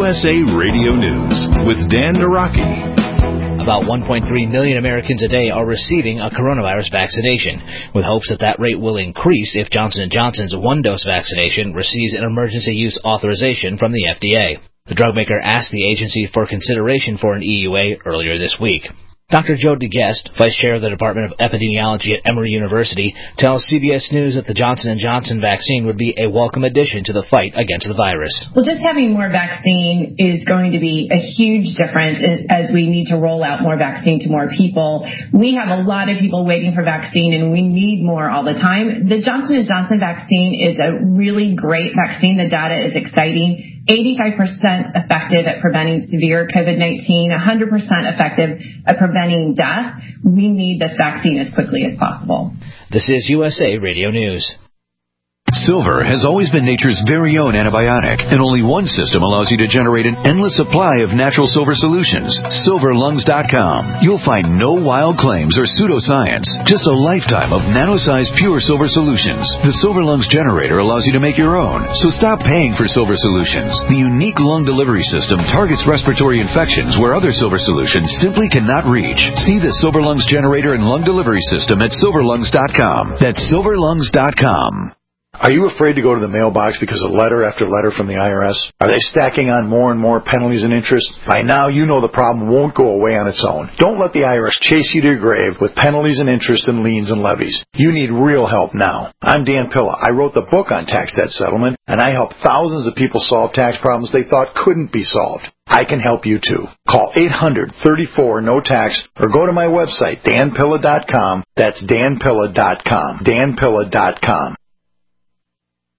USA Radio News with Dan Naraki. About 1.3 million Americans a day are receiving a coronavirus vaccination, with hopes that that rate will increase if Johnson & Johnson's one-dose vaccination receives an emergency use authorization from the FDA. The drug maker asked the agency for consideration for an EUA earlier this week. Dr. Joe DeGuest, Vice Chair of the Department of Epidemiology at Emory University, tells CBS News that the Johnson & Johnson vaccine would be a welcome addition to the fight against the virus. Well, just having more vaccine is going to be a huge difference as we need to roll out more vaccine to more people. We have a lot of people waiting for vaccine, and we need more all the time. The Johnson & Johnson vaccine is a really great vaccine. The data is exciting. 85% effective at preventing severe COVID-19, 100% effective at preventing death. We need this vaccine as quickly as possible. This is USA Radio News. Silver has always been nature's very own antibiotic, and only one system allows you to generate an endless supply of natural silver solutions. SilverLungs.com. You'll find no wild claims or pseudoscience, just a lifetime of nano-sized pure silver solutions. The Silver Lungs generator allows you to make your own, so stop paying for silver solutions. The unique lung delivery system targets respiratory infections where other silver solutions simply cannot reach. See the Silver Lungs generator and lung delivery system at SilverLungs.com. That's SilverLungs.com. Are you afraid to go to the mailbox because of letter after letter from the IRS? Are they stacking on more and more penalties and interest? By now, you know the problem won't go away on its own. Don't let the IRS chase you to your grave with penalties and interest and liens and levies. You need real help now. I'm Dan Pilla. I wrote the book on tax debt settlement, and I help thousands of people solve tax problems they thought couldn't be solved. I can help you too. Call 800-34-NO-TAX or go to my website, danpilla.com. That's danpilla.com. danpilla.com.